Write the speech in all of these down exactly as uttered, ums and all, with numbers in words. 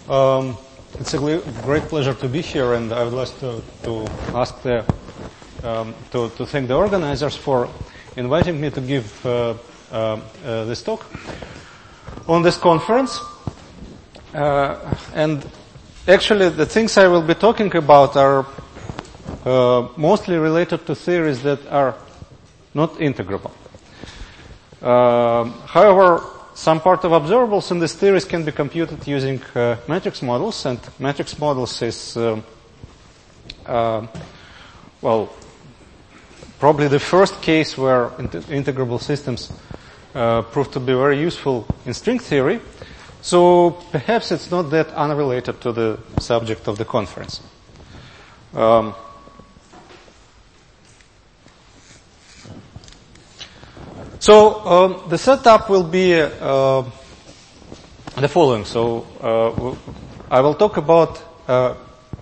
Um, it's a great pleasure to be here, and I would like to, to ask the um, to, to thank the organizers for inviting me to give uh, uh, uh, this talk on this conference. Uh, and actually, the things I will be talking about are uh, mostly related to theories that are not integrable. Uh, however, some part of observables in these theories can be computed using uh, matrix models, and matrix models is, uh, uh, well, probably the first case where int- integrable systems uh, prove to be very useful in string theory. So perhaps it's not that unrelated to the subject of the conference. Um, So um, the setup will be uh, the following. So uh, I will talk about uh,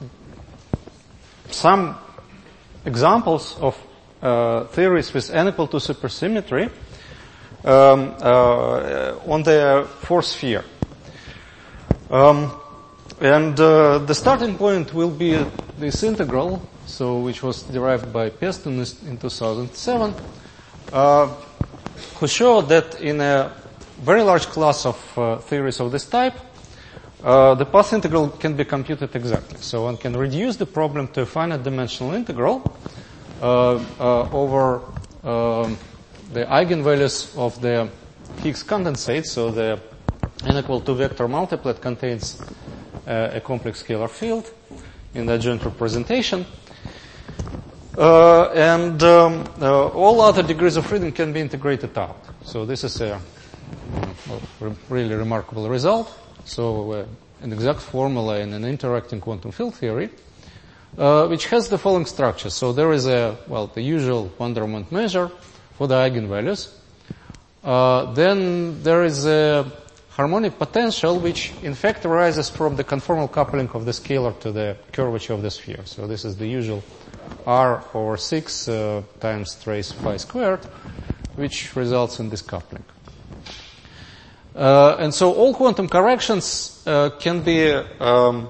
some examples of uh, theories with n equal to supersymmetry um, uh, on the four sphere. Um, and uh, the starting point will be this integral, so which was derived by Peston in two thousand seven. Uh, who showed that in a very large class of uh, theories of this type, uh, the path integral can be computed exactly. So one can reduce the problem to a finite dimensional integral uh, uh, over uh, the eigenvalues of the Higgs condensate. So the n equal to vector multiplet contains uh, a complex scalar field in the adjoint representation. Uh, and um, uh, all other degrees of freedom can be integrated out. So this is a well, really remarkable result. So uh, an exact formula in an interacting quantum field theory, uh, which has the following structure. So there is a, well, the usual Wonderment measure for the eigenvalues. Uh, then there is a harmonic potential, which in fact arises from the conformal coupling of the scalar to the curvature of the sphere. So this is the usual R over six uh, times trace phi squared, which results in this coupling. Uh, and so all quantum corrections uh, can be um,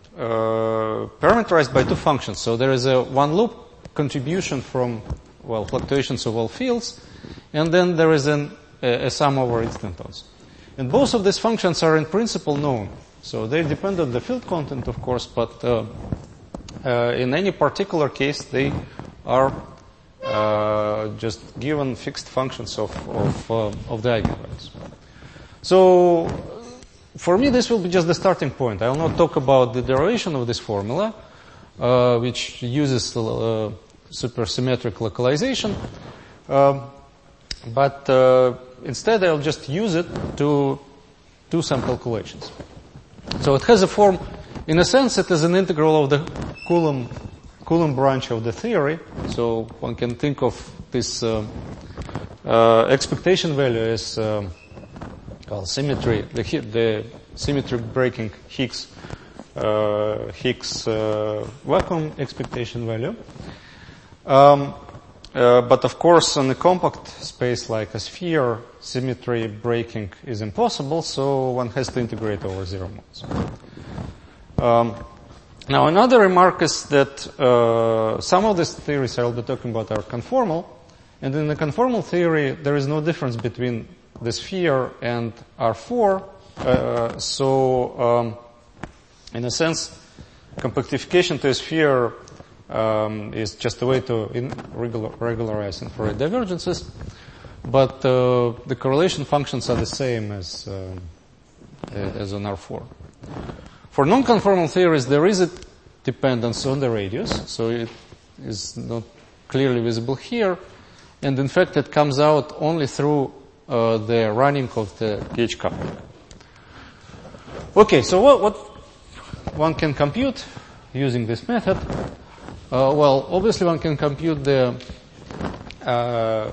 uh, parameterized by two functions. So there is a one loop contribution from, well, fluctuations of all fields, and then there is an, a, a sum over instantons. And both of these functions are in principle known. So they depend on the field content, of course, but uh, Uh, in any particular case, they are uh, just given fixed functions of of, uh, of the eigenvalues. So, for me, this will be just the starting point. I will not talk about the derivation of this formula, uh, which uses uh, supersymmetric localization, uh, but uh, instead I will just use it to do some calculations. So it has a form. In a sense, it is an integral of the Coulomb, Coulomb branch of the theory. So one can think of this uh, uh, expectation value as uh, well, symmetry, the, the symmetry breaking Higgs uh, Higgs uh, vacuum expectation value. Um, uh, but of course, in a compact space like a sphere, symmetry breaking is impossible. So one has to integrate over zero modes. Um, now, another remark is that uh, some of these theories I will be talking about are conformal, and in the conformal theory, there is no difference between the sphere and R four. Uh, so, um, in a sense, compactification to a sphere um, is just a way to in regular, regularize infrared divergences, but uh, the correlation functions are the same as uh, as on R four. For non-conformal theories, there is a dependence on the radius, so it is not clearly visible here, and in fact it comes out only through uh, the running of the gauge coupling. Okay, so what, what one can compute using this method? Uh, well, obviously one can compute the uh,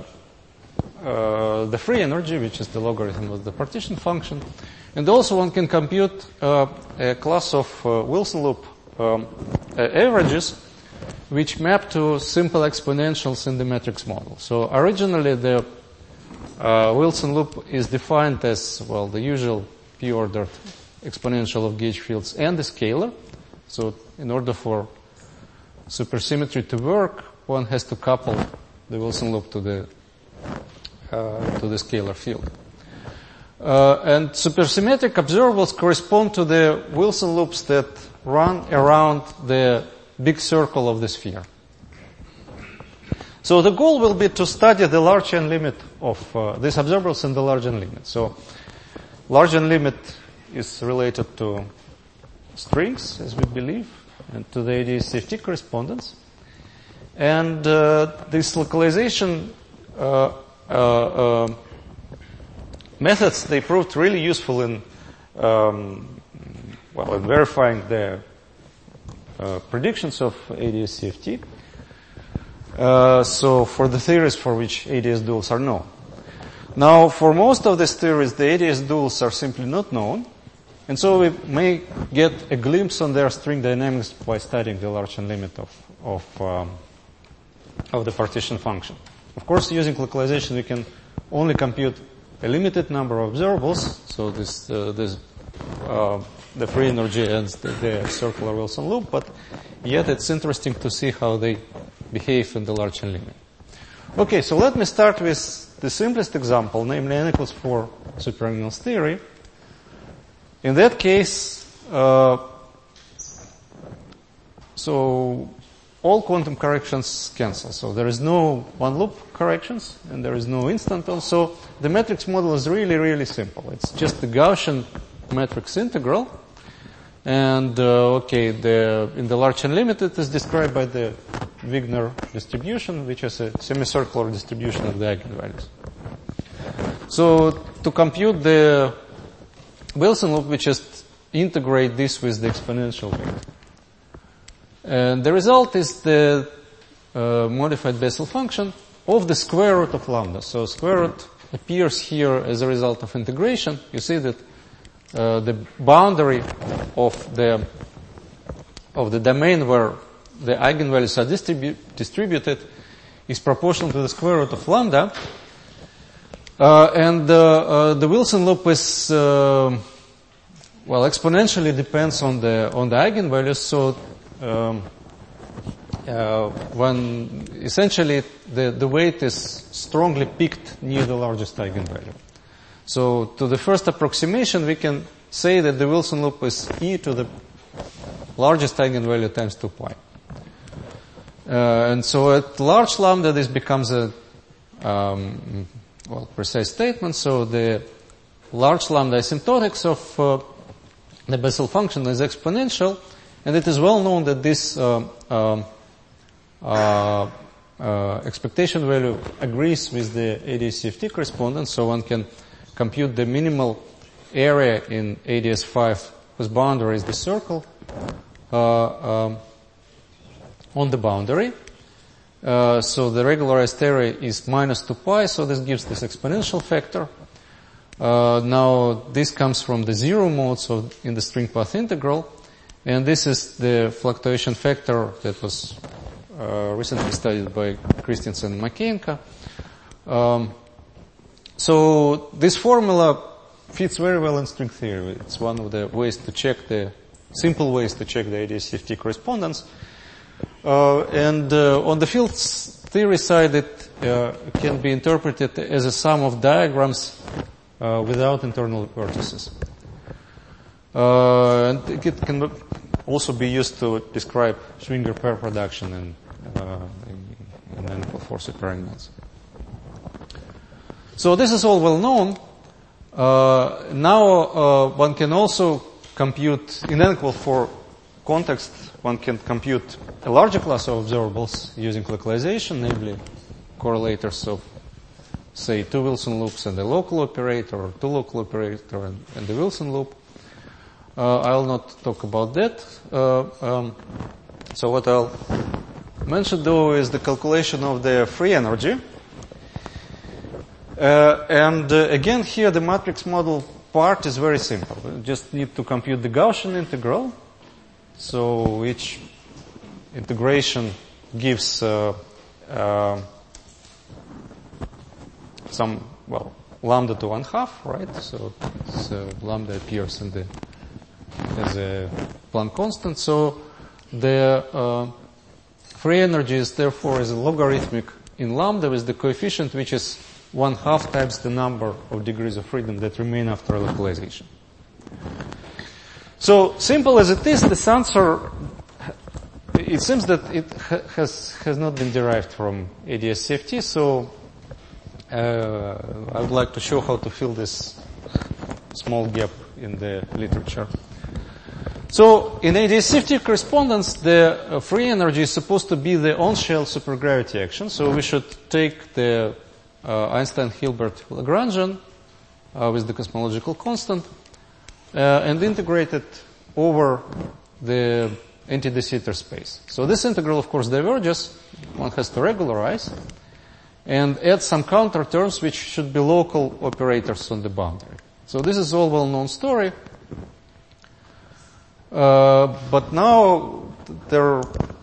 uh, the free energy, which is the logarithm of the partition function. And also one can compute uh, a class of uh, Wilson loop um, uh, averages which map to simple exponentials in the matrix model. So originally the uh, Wilson loop is defined as, well, the usual p-ordered exponential of gauge fields and the scalar. So in order for supersymmetry to work, one has to couple the Wilson loop to the uh, to the scalar field. Uh, and supersymmetric observables correspond to the Wilson loops that run around the big circle of the sphere. So the goal will be to study the large n limit of uh, these observables and the large n limit. So large n limit is related to strings, as we believe, and to the A D S C F T correspondence. And uh, this localization uh, uh, uh, methods, they proved really useful in um, well, in verifying the uh, predictions of A D S C F T. Uh, so for the theories for which A D S duals are known. Now, for most of these theories, the A D S duals are simply not known, and so we may get a glimpse on their string dynamics by studying the large n limit of of, um, of the partition function. Of course, using localization, we can only compute a limited number of observables. So this uh, this uh, the free energy and the, the circular Wilson loop, but yet it's interesting to see how they behave in the large n limit. Okay, so let me start with the simplest example, namely n equals four superluminous theory. In that case, uh, so all quantum corrections cancel. So there is no one loop corrections and there is no instanton. So the matrix model is really, really simple. It's just the Gaussian matrix integral. And, uh, okay, the, in the large n limit, it is described by the Wigner distribution, which is a semicircular distribution of the eigenvalues. So to compute the Wilson loop, we just integrate this with the exponential weight. And the result is the uh, modified Bessel function of the square root of lambda. So square root appears here as a result of integration. You see that uh, the boundary of the of the domain where the eigenvalues are distribu- distributed is proportional to the square root of lambda. Uh, and uh, uh, the Wilson loop is, uh, well, exponentially depends on the on the eigenvalues. So um, uh, when essentially the, the weight is strongly peaked near the largest eigenvalue. So to the first approximation, we can say that the Wilson loop is e to the largest eigenvalue times two pi. Uh, and so at large lambda, this becomes a um, well precise statement. So the large lambda asymptotics of uh, the Bessel function is exponential, and it is well known that this uh, um, uh, uh, expectation value agrees with the A D S C F T correspondence. So one can compute the minimal area in A D S five whose boundary is the circle uh, um, on the boundary. Uh, so the regularized area is minus two pi, so this gives this exponential factor. Uh, now this comes from the zero mode, so in the string path integral, and this is the fluctuation factor that was uh, recently studied by Christensen and Makeyenko. Um, so this formula fits very well in string theory. It's one of the ways to check the simple ways to check the A D S C F T correspondence. Uh, and uh, on the fields theory side, it uh, can be interpreted as a sum of diagrams uh, without internal vertices. Uh, and it can also be used to describe Schwinger pair production in, uh, in, in n equal four superangles. So this is all well known. Uh, now uh, one can also compute in n equal four context. One can compute a larger class of observables using localization, namely correlators of, say, two Wilson loops and a local operator, or two local operator and, and the Wilson loop. Uh, I'll not talk about that. Uh, um, so what I'll mention, though, is the calculation of the free energy. Uh, and uh, again, here the matrix model part is very simple. We just need to compute the Gaussian integral. So each integration gives uh, uh, some, well, lambda to one half, right? So it's, uh, lambda appears in the as a Planck constant. So the uh, free energy is therefore is a logarithmic in lambda with the coefficient which is one half times the number of degrees of freedom that remain after localization. So simple as it is, this answer, it seems that it ha- has has not been derived from A D S C F T. So uh, I would like to show how to fill this small gap in the literature. So in A D S C F T correspondence, the uh, free energy is supposed to be the on-shell supergravity action. So we should take the uh, Einstein-Hilbert Lagrangian uh, with the cosmological constant uh, and integrate it over the anti-de Sitter space. So this integral, of course, diverges. One has to regularize and add some counter terms which should be local operators on the boundary. So this is all well-known story. Uh, but now there,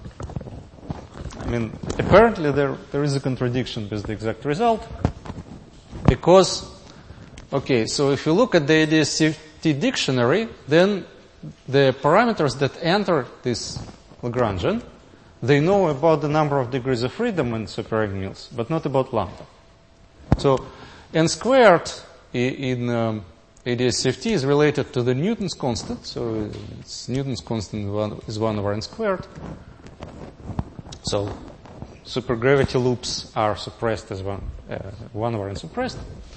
I mean, apparently there there is a contradiction with the exact result, because, okay, so if you look at the A D S C F T dictionary, then the parameters that enter this Lagrangian, they know about the number of degrees of freedom in super-Yang-Mills, but not about lambda. So n squared in um, A D S C F T is related to the Newton's constant, so it's Newton's constant is one over n squared. So supergravity loops are suppressed as one, uh, one over n suppressed.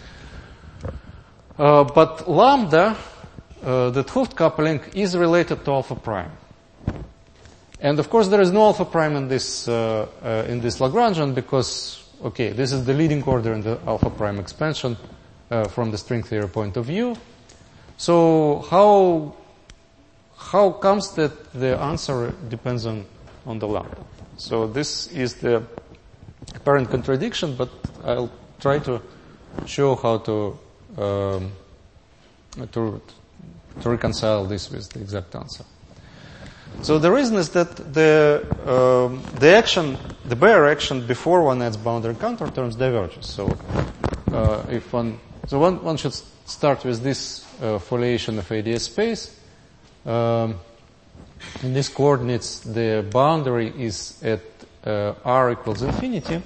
Uh, but lambda, uh, the 't Hooft coupling, is related to alpha prime. And of course there is no alpha prime in this, uh, uh, in this Lagrangian because, okay, this is the leading order in the alpha prime expansion. Uh, from the string theory point of view. So how how comes that the answer depends on, on the lambda? So this is the apparent contradiction, but I'll try to show how to um, to to reconcile this with the exact answer. So the reason is that the um, the action, the bare action before one adds boundary counter terms diverges. So uh, if one So one, one should start with this uh, foliation of A D S space. Um, in these coordinates, the boundary is at uh, r equals infinity.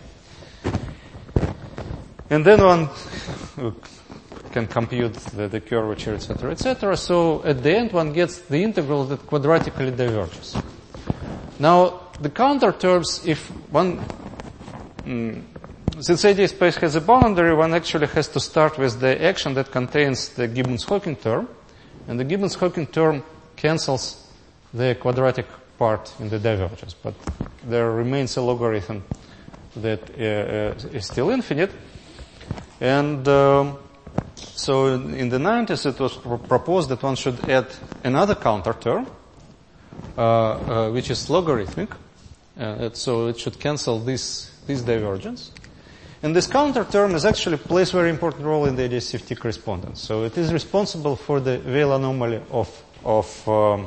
And then one can compute the, the curvature, et cetera, et cetera. So at the end, one gets the integral that quadratically diverges. Now, the counter terms, if one... Mm, Since A D S space has a boundary, one actually has to start with the action that contains the Gibbons-Hawking term, and the Gibbons-Hawking term cancels the quadratic part in the divergence, but there remains a logarithm that uh, uh, is still infinite. And um, so in the nineties it was pro- proposed that one should add another counter term, uh, uh, which is logarithmic, uh, so it should cancel this, this divergence. And this counter term is actually plays a very important role in the A D S C F T correspondence. So it is responsible for the Weyl anomaly of, of um,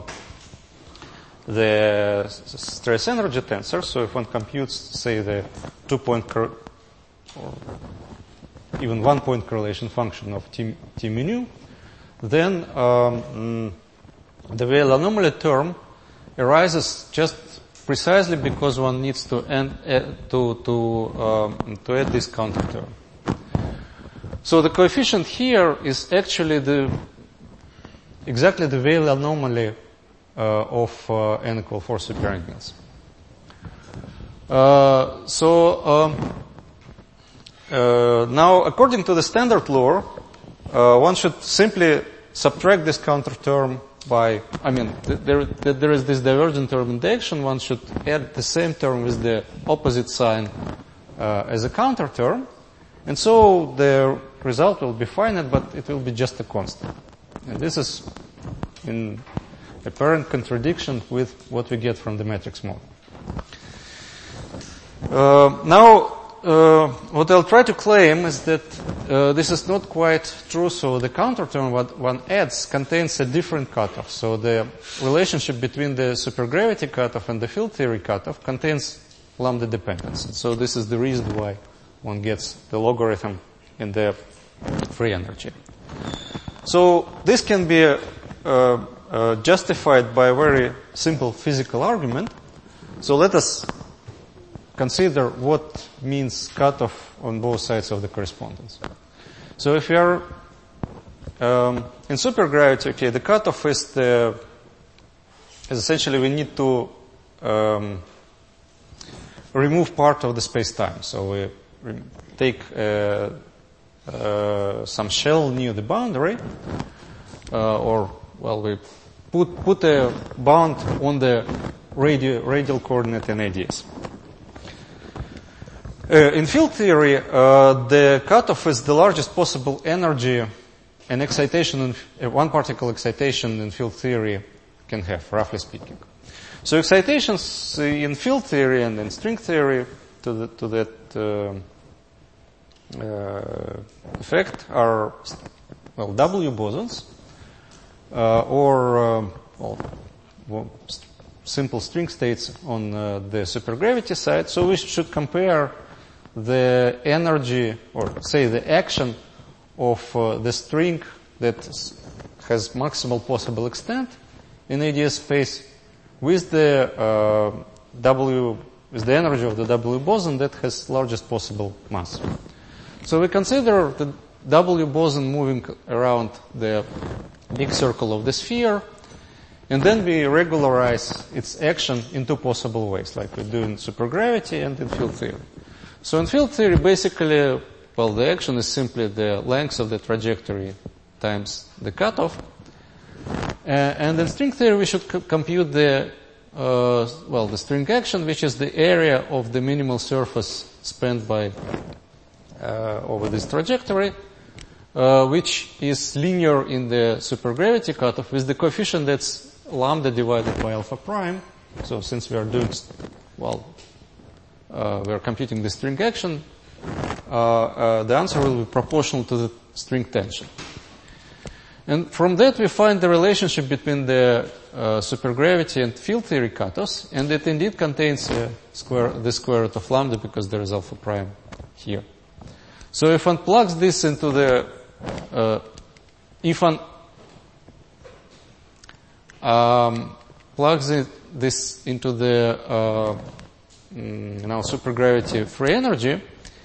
the stress energy tensor. So if one computes, say, the two point cor- or even one point correlation function of T, T mu, then um, the Weyl anomaly term arises just precisely because one needs to end, uh, to to um, to add this counter term. So the coefficient here is actually the exactly the Weyl anomaly uh, of uh, n equal four super-Yang-Mills. Uh, so um, uh, now, according to the standard law, uh, one should simply subtract this counter term. By, I mean, there, there is this divergent term in the action. One should add the same term with the opposite sign uh, as a counter term, and so the result will be finite, but it will be just a constant. And this is in apparent contradiction with what we get from the matrix model. Uh, now, uh, what I'll try to claim is that uh, this is not quite true. So the counter term what one adds contains a different cutoff. So the relationship between the supergravity cutoff and the field theory cutoff contains lambda dependence. So this is the reason why one gets the logarithm in the free energy. So this can be uh, uh, justified by a very simple physical argument. So let us consider what means cutoff on both sides of the correspondence. So if we are um, in supergravity, okay, the cutoff is the is essentially we need to um, remove part of the space-time. So we re- take uh, uh, some shell near the boundary, uh, or well, we put put a bound on the radial radial coordinate in A D S. Uh, in field theory, uh, the cutoff is the largest possible energy an excitation, in, uh, one particle excitation in field theory can have, roughly speaking. So excitations in field theory and in string theory to, the, to that uh, uh, effect are, well, W bosons, uh, or uh, well, well, st- simple string states on uh, the supergravity side. So we should compare the energy, or say the action of uh, the string that has maximal possible extent in A D S space with the uh, W, with the energy of the W boson that has largest possible mass. So we consider the W boson moving around the big circle of the sphere, and then we regularize its action in two possible ways, like we do in supergravity and in field theory. So in field theory, basically, well, the action is simply the length of the trajectory times the cutoff. Uh, and in string theory, we should c- compute the, uh, well, the string action, which is the area of the minimal surface spanned by, uh, over this trajectory, uh, which is linear in the supergravity cutoff with the coefficient that's lambda divided by alpha prime. So since we are doing, well, uh, we are computing the string action, uh, uh, the answer will be proportional to the string tension. And from that we find the relationship between the uh, supergravity and field theory cutoffs, and it indeed contains a square, the square root of lambda because there is alpha prime here. So if one plugs this into the, uh, if one um, plugs it, this into the uh, mm, now supergravity free energy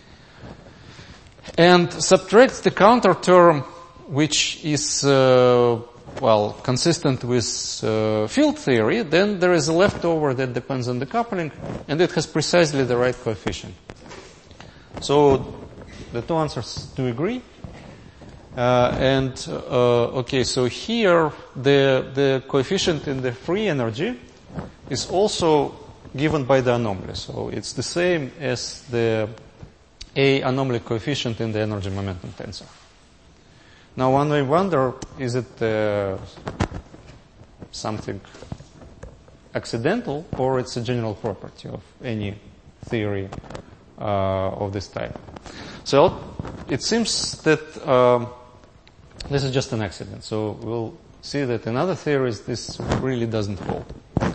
and subtracts the counter term which is, uh, well, consistent with uh, field theory, then there is a leftover that depends on the coupling, and it has precisely the right coefficient. So the two answers do agree. Uh, and, uh, okay, so here the, the coefficient in the free energy is also given by the anomaly. So it's the same as the A anomaly coefficient in the energy momentum tensor. Now one may wonder, is it uh, something accidental or it's a general property of any theory uh, of this type? So it seems that um, this is just an accident. So we'll see that in other theories this really doesn't hold.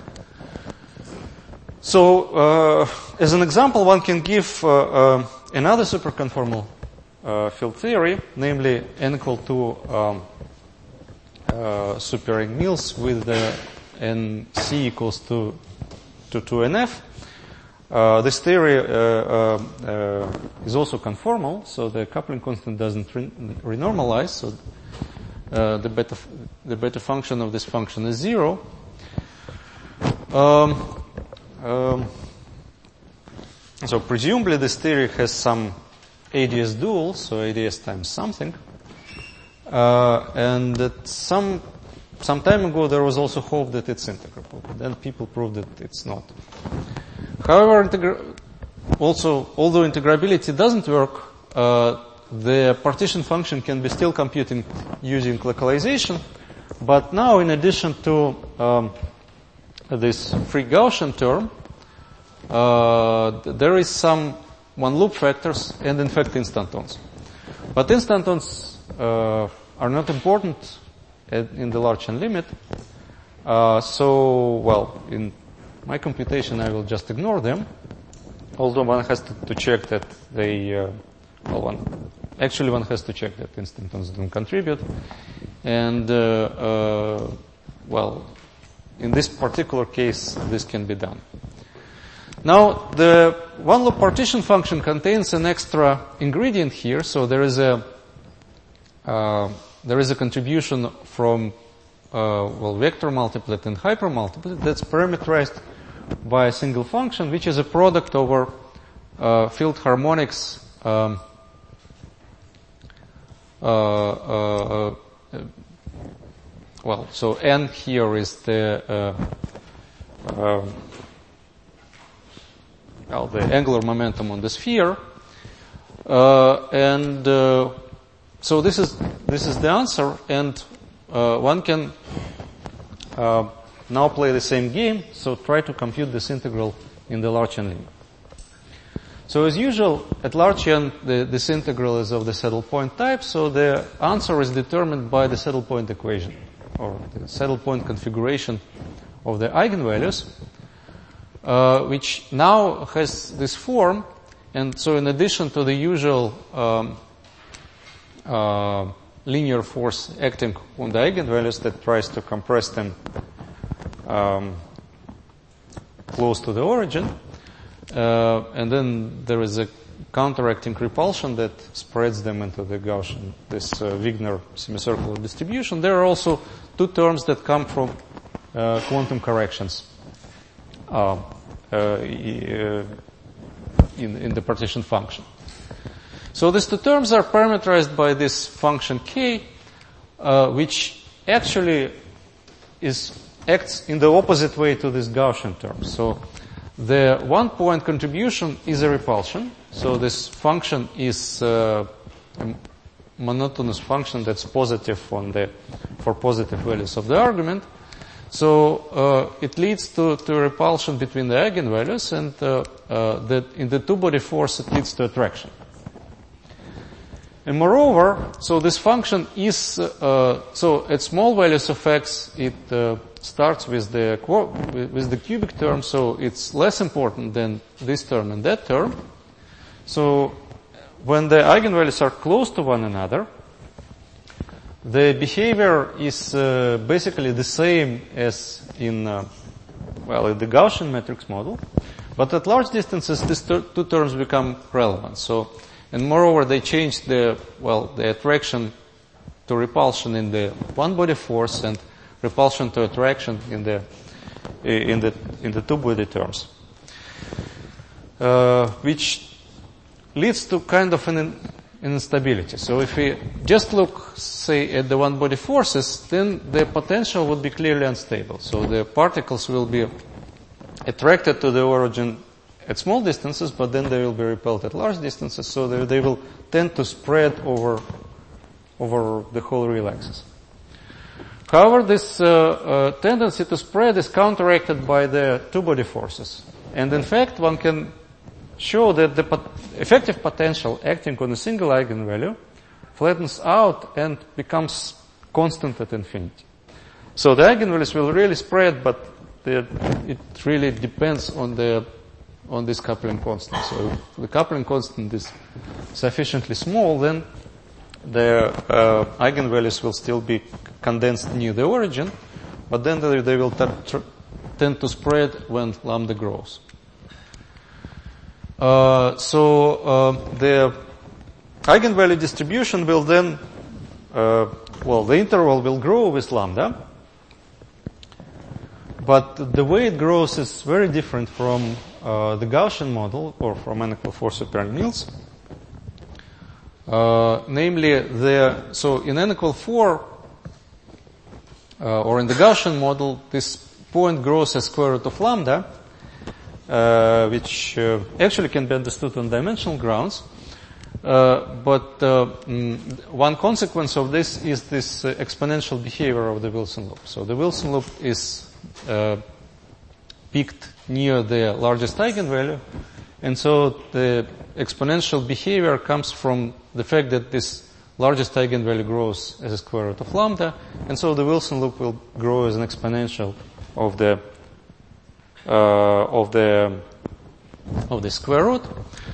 So uh, as an example, one can give uh, uh, another superconformal Uh, field theory, namely n equal to um, uh, super Yang-Mills with the n c equals to to two N F. Uh, this theory uh, uh, uh, is also conformal, so the coupling constant doesn't re- renormalize. So uh, the beta f- the beta function of this function is zero. Um, um, so presumably this theory has some A D S dual, so A D S times something. Uh, and that some, some time ago there was also hope that it's integrable, but then people proved that it's not. However, integra- also, although integrability doesn't work, uh, the partition function can be still computed using localization, but now in addition to um, this free Gaussian term, uh, there is some one loop factors and in fact instantons. But instantons uh, are not important in the large n limit. Uh, so, well, in my computation I will just ignore them, although one has to, to check that they, uh, well, one, actually one has to check that instantons don't contribute. And uh, uh, well, in this particular case, this can be done. Now, the one-loop partition function contains an extra ingredient here, so there is a uh, there is a contribution from uh, well vector multiplet and hypermultiplet that's parameterized by a single function, which is a product over uh, field harmonics. Um, uh, uh, uh, well, so n here is the uh, uh, well, the angular momentum on the sphere, uh, and uh, so this is this is the answer, and uh, one can uh, now play the same game. So try to compute this integral in the large n limit. So as usual, at large n, the, this integral is of the saddle point type. So the answer is determined by the saddle point equation, or the saddle point configuration of the eigenvalues. Uh, which now has this form, and so in addition to the usual um, uh, linear force acting on the eigenvalues that tries to compress them um, close to the origin, uh, and then there is a counteracting repulsion that spreads them into the Gaussian, this uh, Wigner semicircular distribution. There are also two terms that come from uh, quantum corrections. Uh, uh, in, in the partition function. So these two terms are parameterized by this function k, uh, which actually is acts in the opposite way to this Gaussian term. So the one-point contribution is a repulsion. So this function is uh, a monotonous function that's positive on the for positive values of the argument. So uh, it leads to, to a repulsion between the eigenvalues, and uh, uh, that in the two-body force it leads to attraction. And moreover, so this function is uh, so at small values of x it uh, starts with the with the cubic term, so it's less important than this term and that term. So when the eigenvalues are close to one another, the behavior is uh, basically the same as in, uh, well, in the Gaussian matrix model, but at large distances these ter- two terms become relevant. So, and moreover, they change the, well, the attraction to repulsion in the one-body force and repulsion to attraction in the in the in the two-body terms, uh, which leads to kind of an instability. So if we just look, say, at the one-body forces, then the potential would be clearly unstable. So the particles will be attracted to the origin at small distances, but then they will be repelled at large distances, so they, they will tend to spread over over the whole real axis. However, this uh, uh, tendency to spread is counteracted by the two-body forces. And in fact, one can show that the pot- effective potential acting on a single eigenvalue flattens out and becomes constant at infinity. So the eigenvalues will really spread, but the, it really depends on the on this coupling constant. So if the coupling constant is sufficiently small, then the uh, eigenvalues will still be condensed near the origin, but then they, they will t- tr- tend to spread when lambda grows. Uh, so uh, the eigenvalue distribution will then, uh, well, the interval will grow with lambda, but the way it grows is very different from uh, the Gaussian model or from n equal four super Nils. Uh, namely, the so in n equal four uh, or in the Gaussian model, this point grows as square root of lambda. Uh, which uh, actually can be understood on dimensional grounds. Uh, but uh, mm, one consequence of this is this uh, exponential behavior of the Wilson loop. So the Wilson loop is uh, peaked near the largest eigenvalue, and so the exponential behavior comes from the fact that this largest eigenvalue grows as a square root of lambda, and so the Wilson loop will grow as an exponential of the Uh, of the of the square root.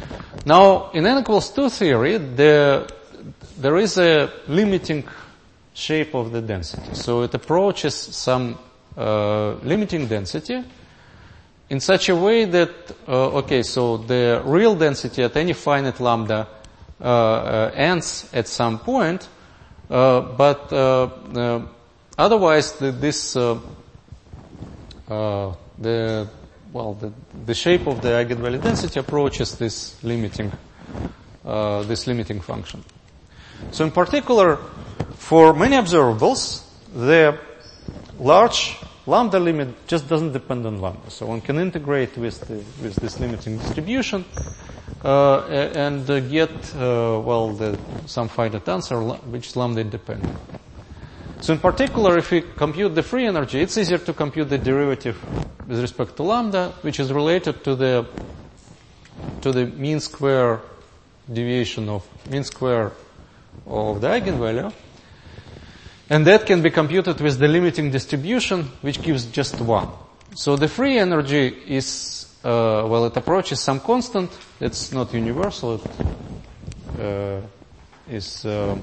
Now, in n equals two theory, the, there is a limiting shape of the density. So it approaches some uh, limiting density in such a way that, uh, okay, so the real density at any finite lambda uh, uh, ends at some point, uh, but uh, uh, otherwise the, this uh, uh, the well the, the shape of the eigenvalue density approaches this limiting uh, this limiting function. So in particular, for many observables, the large lambda limit just doesn't depend on lambda. So one can integrate with the, with this limiting distribution uh, and uh, get uh, well the, some finite answer which is lambda independent. So in particular, if we compute the free energy, it's easier to compute the derivative with respect to lambda, which is related to the to the mean square deviation of mean square of the eigenvalue. And that can be computed with the limiting distribution, which gives just one. So the free energy is, uh, well, it approaches some constant. It's not universal. It uh, is, uh,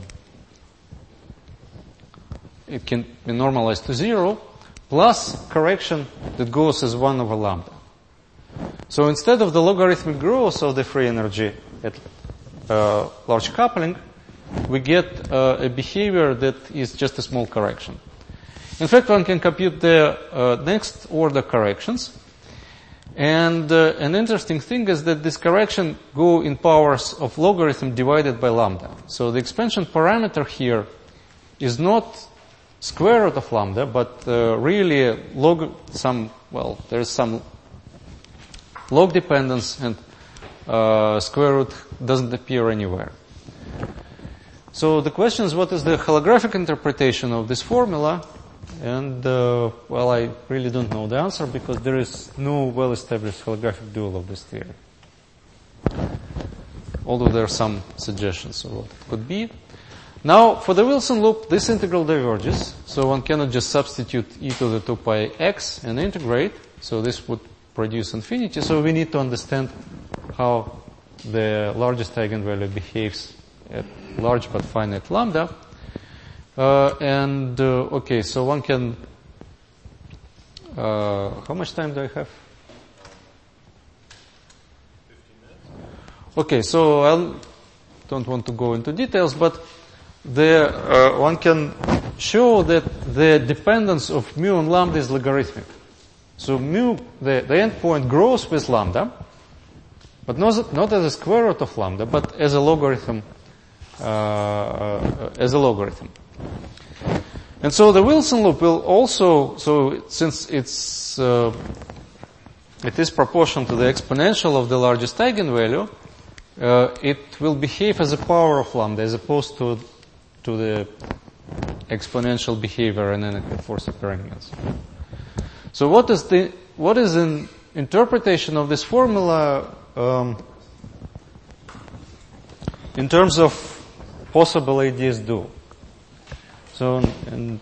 it can be normalized to zero, plus correction that goes as one over lambda. So instead of the logarithmic growth of the free energy at uh, large coupling, we get uh, a behavior that is just a small correction. In fact, one can compute the uh, next order corrections. And uh, an interesting thing is that this correction go in powers of logarithm divided by lambda. So the expansion parameter here is not square root of lambda, but uh, really log some, well, there's some log dependence, and uh, square root doesn't appear anywhere. So the question is, what is the holographic interpretation of this formula? And, uh, well, I really don't know the answer because there is no well-established holographic dual of this theory. Although there are some suggestions of what it could be. Now, for the Wilson loop, this integral diverges. So one cannot just substitute e to the two pi x and integrate. So this would produce infinity. So we need to understand how the largest eigenvalue behaves at large but finite lambda. Uh, and, uh, okay, so one can, uh, how much time do I have? fifteen minutes. Okay, so I don't want to go into details, but the, uh, one can show that the dependence of mu on lambda is logarithmic. So mu, the, the endpoint grows with lambda, but not, not as a square root of lambda, but as a logarithm Uh, uh, as a logarithm. And so the Wilson loop will also, so since it's, uh, it is proportional to the exponential of the largest eigenvalue, uh, it will behave as a power of lambda as opposed to, to the exponential behavior in n equal four superunions. So what is the, what is an interpretation of this formula, um, in terms of possible A D S dual? So in,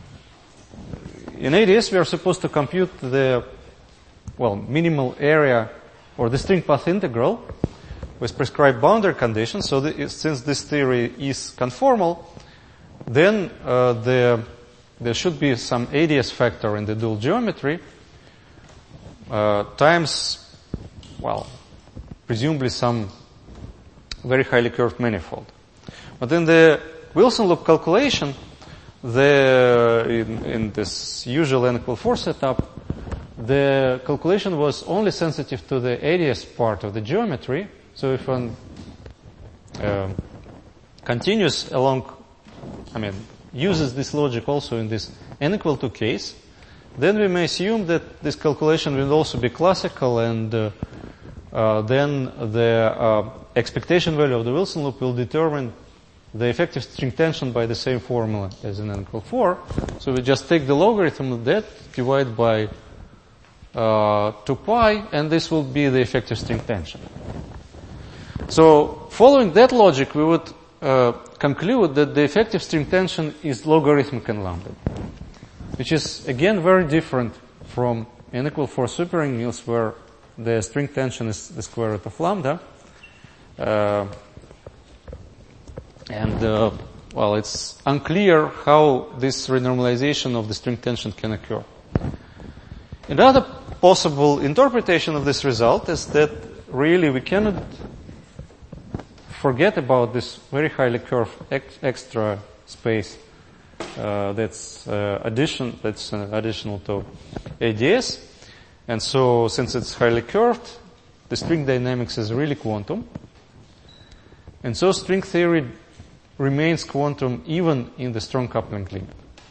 in A D S we are supposed to compute the, well, minimal area or the string path integral with prescribed boundary conditions. So the, since this theory is conformal, then uh, the, there should be some A D S factor in the dual geometry uh, times, well, presumably some very highly curved manifold. But in the Wilson loop calculation, the, in, in this usual n equal four setup, the calculation was only sensitive to the A D S part of the geometry. So if one uh, continues along, I mean, uses this logic also in this n equal two case, then we may assume that this calculation will also be classical, and uh, uh, then the uh, expectation value of the Wilson loop will determine the effective string tension by the same formula as in n equal four. So we just take the logarithm of that, divide by uh, two pi, and this will be the effective string tension. So following that logic, we would uh, conclude that the effective string tension is logarithmic in lambda, which is again very different from n equal four superunions, where the string tension is the square root of lambda. Uh, And, uh, well, it's unclear how this renormalization of the string tension can occur. Another possible interpretation of this result is that really we cannot forget about this very highly curved ex- extra space uh, that's uh, addition that's uh, additional to A D S, and so since it's highly curved, the string dynamics is really quantum, and so string theory remains quantum even in the strong coupling limit.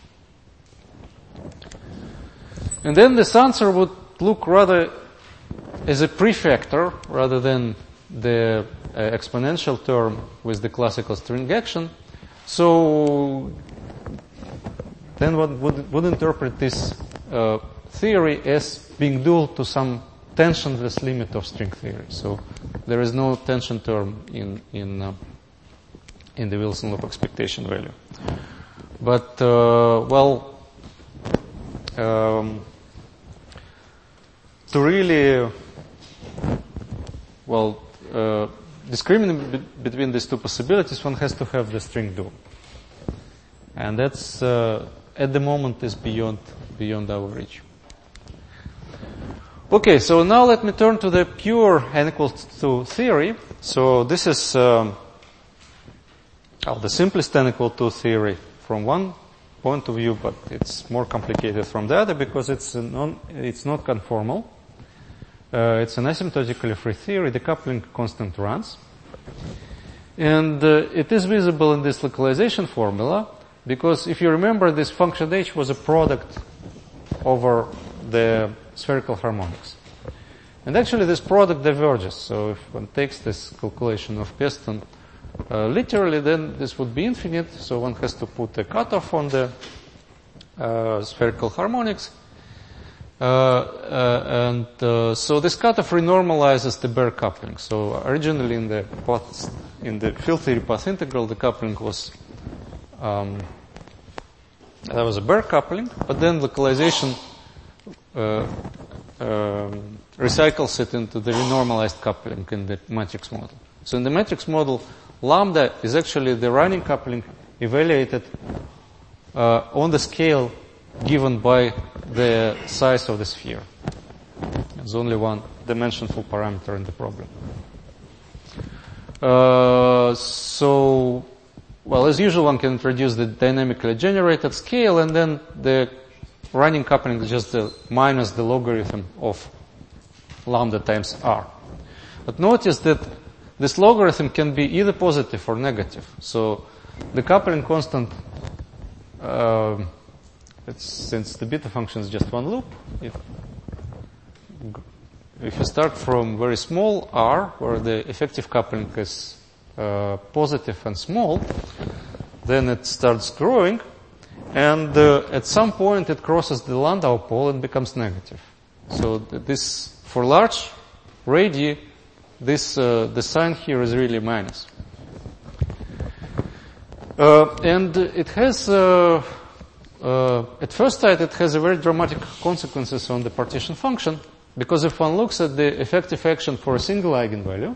And then this answer would look rather as a prefactor rather than the uh, exponential term with the classical string action. So then one would, would interpret this uh, theory as being dual to some tensionless limit of string theory. So there is no tension term in in uh, in the Wilson loop expectation value. But uh, well, um, to really well uh, discriminate be- between these two possibilities, one has to have the string dual, and that's uh, at the moment is beyond beyond our reach. Okay, so now let me turn to the pure n equals to theory. So this is um, oh, the simplest n equal to theory from one point of view, but it's more complicated from the other because it's a non, it's not conformal. Uh, it's an asymptotically free theory. The coupling constant runs, and uh, it is visible in this localization formula because if you remember, this function h was a product over the spherical harmonics. And actually this product diverges. So if one takes this calculation of Peston uh, literally, then this would be infinite. So one has to put a cutoff on the uh, spherical harmonics. Uh, uh, and uh, so this cutoff renormalizes the bare coupling. So originally in the path, in the field theory path integral, the coupling was um, that was a bare coupling, but then localization Uh, um, recycles it into the renormalized coupling in the matrix model. So in the matrix model, lambda is actually the running coupling evaluated uh, on the scale given by the size of the sphere. There's only one dimensional parameter in the problem. Uh, so, well, as usual, one can introduce the dynamically generated scale, and then the running coupling is just the minus the logarithm of lambda times r. But notice that this logarithm can be either positive or negative. So the coupling constant, uh, it's, since the beta function is just one loop, if, if you start from very small r, where the effective coupling is uh, positive and small, then it starts growing. And uh, at some point it crosses the Landau pole and becomes negative. So th- this, for large radii, this uh, the sign here is really minus. Uh, and it has, uh, uh, at first sight, it has a very dramatic consequences on the partition function, because if one looks at the effective action for a single eigenvalue,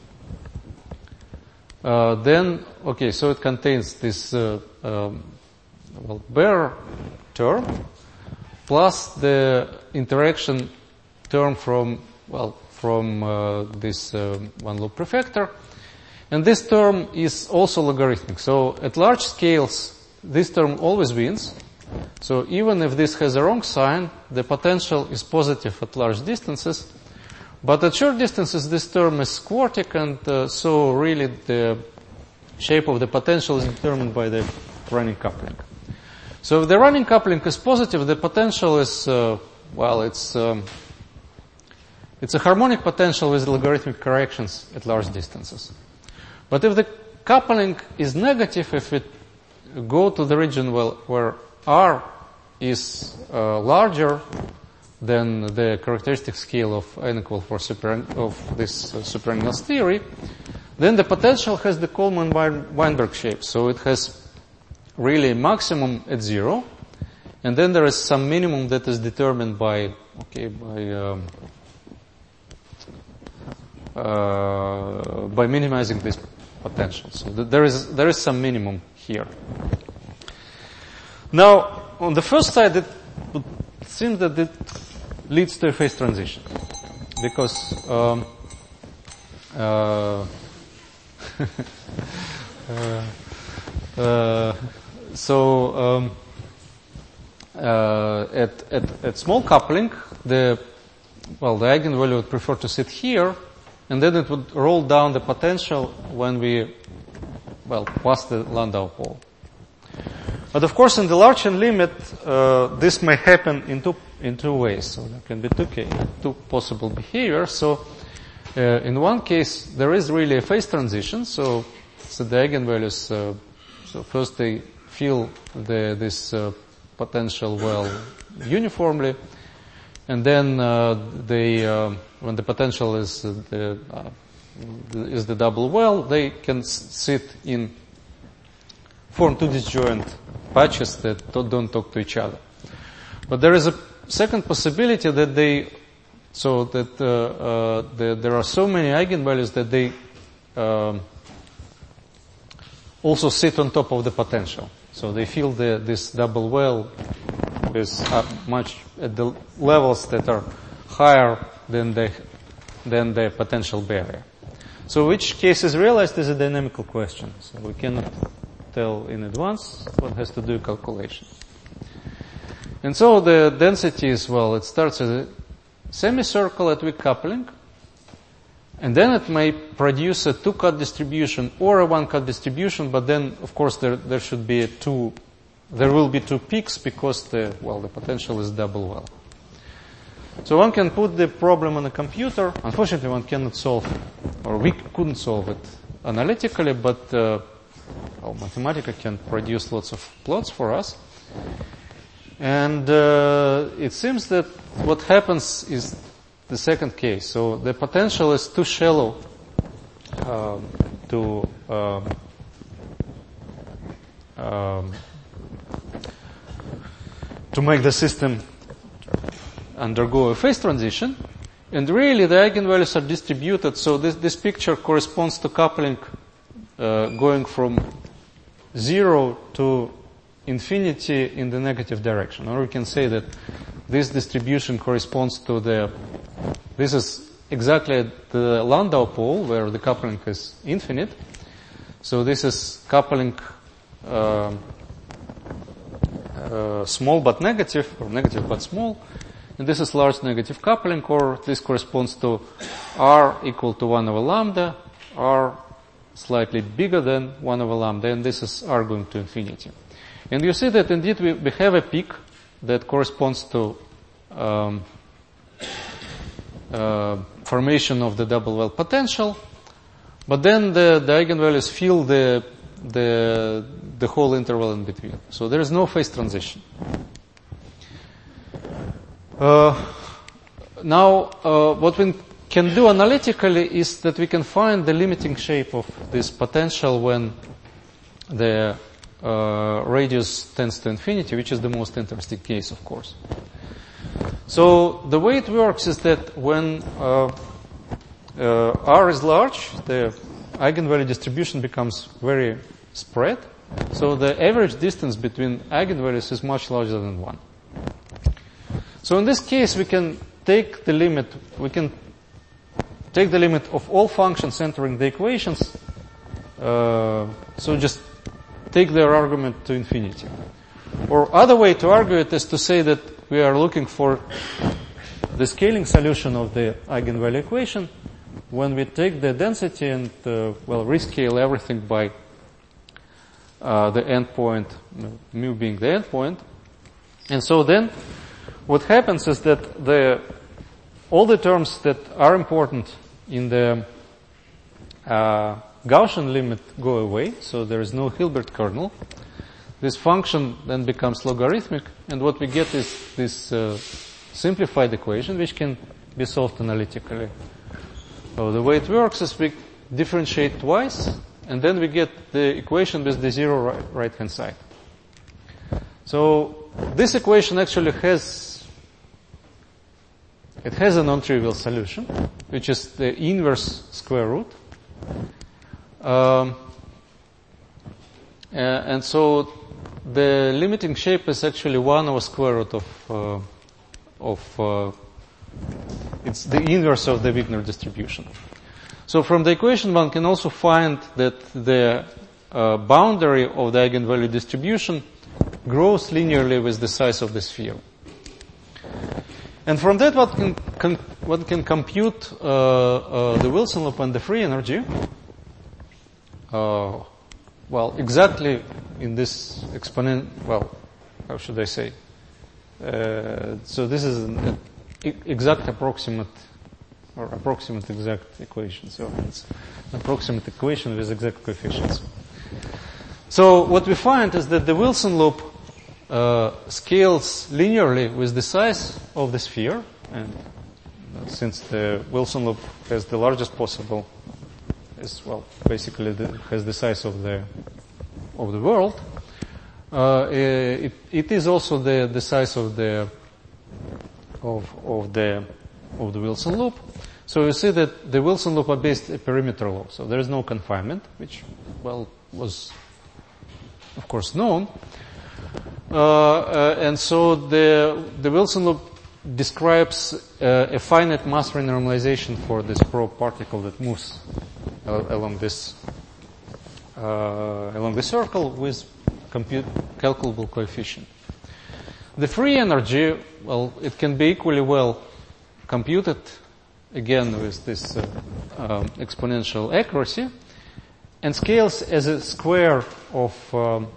uh, then okay, so it contains this. Uh, um, Well, bare term plus the interaction term from, well, from uh, this uh, one loop prefactor. And this term is also logarithmic. So at large scales, this term always wins. So even if this has a wrong sign, the potential is positive at large distances. But at short distances, this term is quartic, and uh, so really the shape of the potential is determined by the running coupling. So if the running coupling is positive, the potential is, uh, well, it's um, it's a harmonic potential with logarithmic corrections at large distances. But if the coupling is negative, if it go to the region well, where R is uh, larger than the characteristic scale of n equal for super, of this uh, superangles theory, then the potential has the Coleman-Weinberg shape. So it has really maximum at zero, and then there is some minimum that is determined by okay by um, uh, by minimizing this potential. So th- there is there is some minimum here. Now, on the first side, it would seem that it leads to a phase transition, because um, uh, uh, uh, so um, uh, at, at at small coupling, the well the eigenvalue would prefer to sit here, and then it would roll down the potential when we well pass the Landau pole. But of course, in the large n limit, uh, this may happen in two in two ways. So there can be two two possible behaviors. So uh, in one case, there is really a phase transition. So, so the eigenvalues. Uh, so first they fill the, this uh, potential well uniformly, and then uh, they uh, when the potential is uh, the uh, is the double well, they can s- sit in form two disjoint patches that don't talk to each other. But there is a second possibility that they, so that uh, uh, the, there are so many eigenvalues that they um, also sit on top of the potential. So they fill the, this double well with uh, much at the levels that are higher than the than the potential barrier. So which case is realized is a dynamical question. So we cannot tell in advance. One has to do calculation. And so the density is, well, it starts as a semicircle at weak coupling, and then it may produce a two-cut distribution or a one-cut distribution, but then, of course, there, there should be a two, there will be two peaks because the, well, the potential is double well. So one can put the problem on a computer. Unfortunately, one cannot solve it, or we couldn't solve it analytically, but uh, well, Mathematica can produce lots of plots for us. And uh, it seems that what happens is the second case. So the potential is too shallow um, to um, um, to make the system undergo a phase transition. And really the eigenvalues are distributed. So this, this picture corresponds to coupling uh, going from zero to infinity in the negative direction. Or we can say that this distribution corresponds to the, this is exactly the Landau pole where the coupling is infinite. So this is coupling uh, uh, small but negative, or negative but small. And this is large negative coupling, or this corresponds to R equal to one over lambda, R slightly bigger than one over lambda, and this is R going to infinity. And you see that indeed we, we have a peak that corresponds to um, uh, formation of the double well potential, but then the, the eigenvalues fill the, the, the whole interval in between. So there is no phase transition. Uh, now, uh, what we can do analytically is that we can find the limiting shape of this potential when the uh, radius tends to infinity, which is the most interesting case, of course. So the way it works is that when uh, uh, R is large, the eigenvalue distribution becomes very spread. So the average distance between eigenvalues is much larger than one. So in this case, we can take the limit, we can take the limit of all functions entering the equations. Uh, so just take their argument to infinity. Or other way to argue it is to say that we are looking for the scaling solution of the eigenvalue equation when we take the density and, uh, well, rescale everything by uh, the endpoint, mu being the endpoint. And so then what happens is that the all the terms that are important in the uh, Gaussian limit go away, so there is no Hilbert kernel. This function then becomes logarithmic, and what we get is this uh, simplified equation, which can be solved analytically. So the way it works is we differentiate twice, and then we get the equation with the zero right, right-hand side. So this equation actually has It has a non-trivial solution, which is the inverse square root. Um, and so the limiting shape is actually one over square root of uh, of uh, it's the inverse of the Wigner distribution. So from the equation one can also find that the uh, boundary of the eigenvalue distribution grows linearly with the size of the sphere. And from that one can, can, one can compute uh, uh, the Wilson loop and the free energy. Uh, well, exactly in this exponent, well, how should I say? Uh, so this is an, an exact approximate, or approximate exact equation. So it's an approximate equation with exact coefficients. So what we find is that the Wilson loop uh, scales linearly with the size of the sphere, and uh, since the Wilson loop has the largest possible, is well basically the, has the size of the of the world. Uh, it, it is also the, the size of the of of the of the Wilson loop. So you see that the Wilson loop are based a perimeter law. So there is no confinement, which well was of course known. Uh, uh, and so the the Wilson loop describes uh, a finite mass renormalization for this probe particle that moves uh, along this uh, along the circle with compute calculable coefficient. The free energy, well, it can be equally well computed again with this uh, um, exponential accuracy, and scales as a square of um,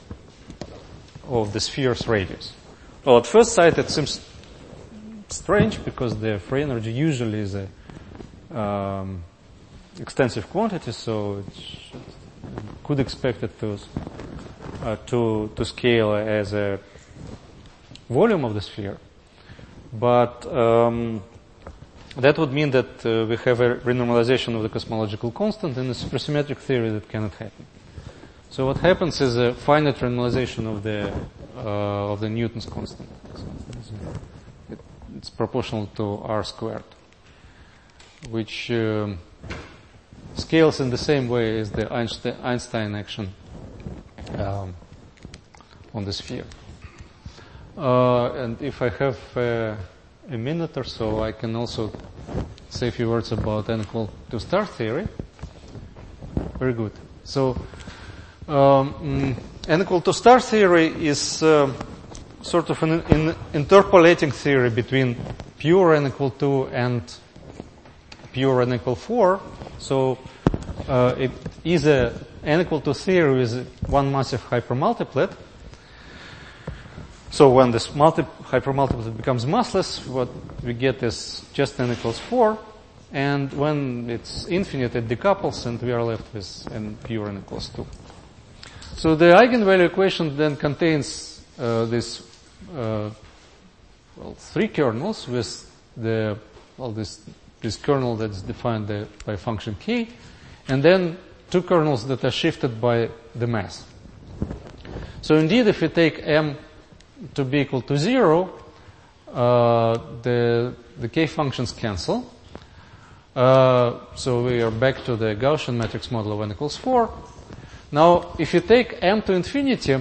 of the sphere's radius. Well, at first sight it seems strange because the free energy usually is a um, extensive quantity, so it could expect it to uh, to to scale as a volume of the sphere, but um, that would mean that uh, we have a renormalization of the cosmological constant in a supersymmetric theory that cannot happen. So what happens is a finite renormalization of the uh, of the Newton's constant. So it, it's proportional to r squared, which um, scales in the same way as the Einstein, Einstein action um, on the sphere. Uh, and if I have uh, a minute or so, I can also say a few words about n equal to star theory. Very good. So um, n equal to star theory is uh, sort of an in interpolating theory between pure n equal to and pure n equal four. So uh, it is a n equal to theory with one massive hypermultiplet. So when this multi hypermultiplet becomes massless, what we get is just n equals four, and when it's infinite, it decouples, and we are left with n pure n equals two. So the eigenvalue equation then contains uh, this uh, well, three kernels with the well this this kernel that's defined the, by function k, and then two kernels that are shifted by the mass. So indeed, if we take m to be equal to zero, uh, the the k functions cancel. Uh, so we are back to the Gaussian matrix model of n equals four. Now, if you take m to infinity,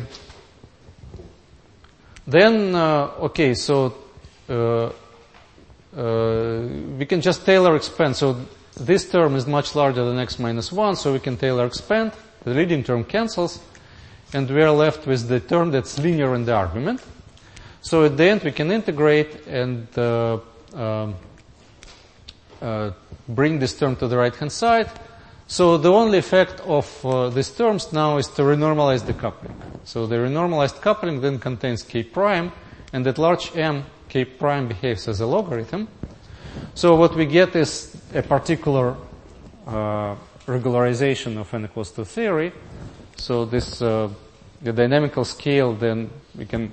then uh, okay, so uh, uh, we can just Taylor expand. So this term is much larger than x minus one, so we can Taylor expand. The leading term cancels, and we are left with the term that's linear in the argument. So at the end, we can integrate and uh, um, uh, bring this term to the right-hand side. So the only effect of uh, these terms now is to renormalize the coupling. So the renormalized coupling then contains k prime, and at large m, k prime behaves as a logarithm. So what we get is a particular uh, regularization of n equals to theory. So this uh, the dynamical scale, then we can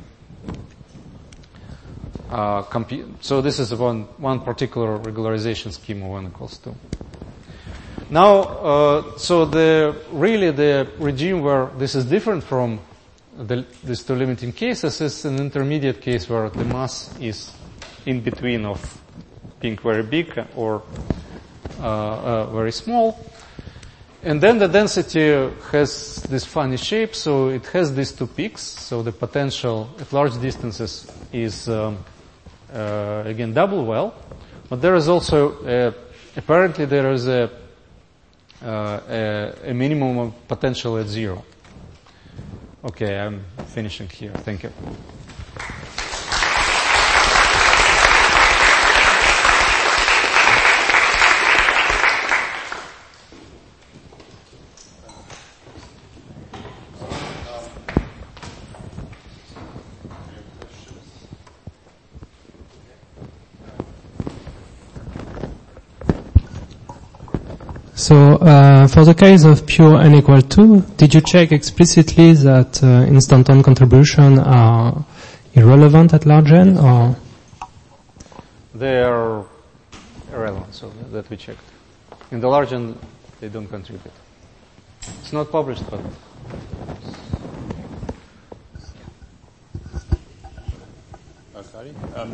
uh, compute. So this is one one particular regularization scheme of n equals two. Now, uh, so the really the regime where this is different from the, these two limiting cases is an intermediate case where the mass is in between of being very big or uh, uh, very small. and then the density has this funny shape, so it has these two peaks. So the potential at large distances is um, uh, again double well, but there is also a, apparently there is a, uh, a a minimum of potential at zero. Okay, I'm finishing here. Thank you. So, uh, for the case of pure n equal two, did you check explicitly that uh, instanton contribution are irrelevant at large n, or? They are irrelevant, so that we checked. In the large n, they don't contribute. It's not published, but... Um,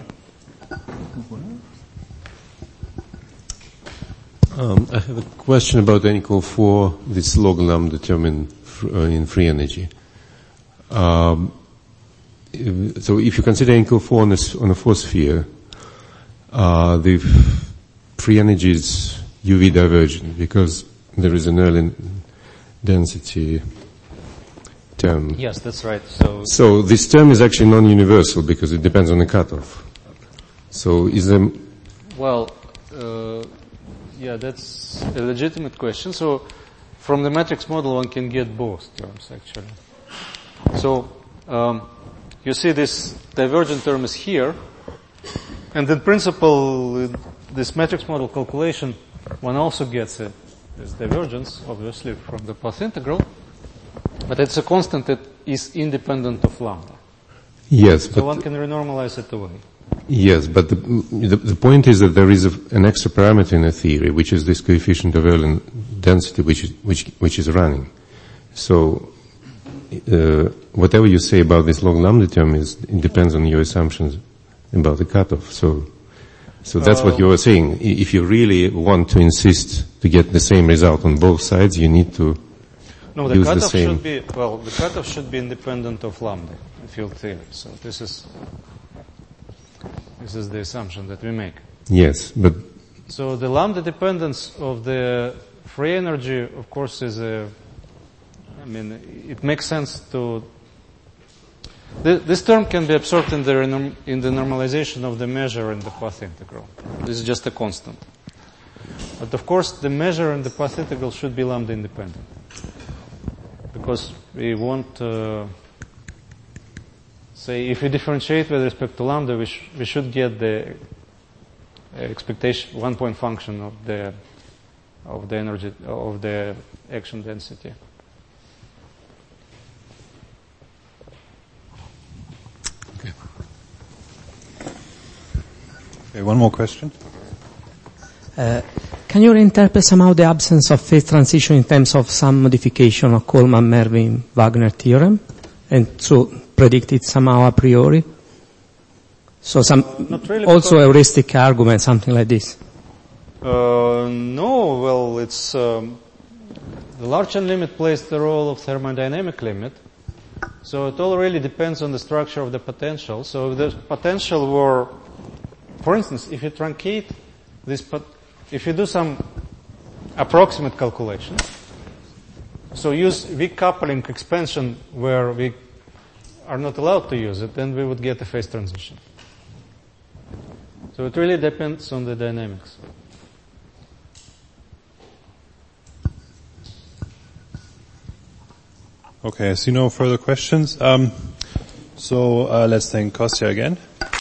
Um, I have a question about n equal four, this log lambda term in, uh, in free energy. Um, if, so if you consider n equal four on a, on a four sphere, uh, the f- free energy is U V divergent because there is an Erlang density term. Yes, that's right. So, So this term is actually non-universal because it depends on the cutoff. So is there... well, uh, yeah, that's a legitimate question. So from the matrix model, one can get both terms, actually. So um, you see this divergent term is here, and in principle, this matrix model calculation, one also gets a, this divergence, obviously, from the path integral, but it's a constant that is independent of lambda. Yes, So but... one can renormalize it away. Yes, but the, the, the point is that there is a, an extra parameter in the theory, which is this coefficient of Erlang density, which is, which, which is running. So, uh, whatever you say about this log lambda term is, it depends on your assumptions about the cutoff. So, so that's uh, what you were saying. I- If you really want to insist to get the same result on both sides, you need to No, the use the cutoff same. should be, well, the cutoff should be independent of lambda in field theory. So this is, this is the assumption that we make. Yes, but So the lambda dependence of the free energy, of course, is a, I mean, it makes sense to, th- this term can be absorbed in the, renorm- in the normalization of the measure in the path integral. This is just a constant. But of course, the measure in the path integral should be lambda independent. Because we want, uh, say, if we differentiate with respect to lambda, we, sh- we should get the expectation, one point function of the, of the energy, of the action density. okay. Okay, one more question. Uh, can you reinterpret somehow the absence of phase transition in terms of some modification of Coleman-Mervin-Wagner theorem, and so predict it somehow a priori? So some Uh, not really, also heuristic argument, something like this. Uh, no, well, it's um, the large n limit plays the role of thermodynamic limit, so it all really depends on the structure of the potential. So if the potential were, for instance, if you truncate this, pot- if you do some approximate calculation, so use weak coupling expansion where we are not allowed to use it, then we would get a phase transition. So it really depends on the dynamics. Okay, I see no further questions. Um, so uh, let's thank Kostya again.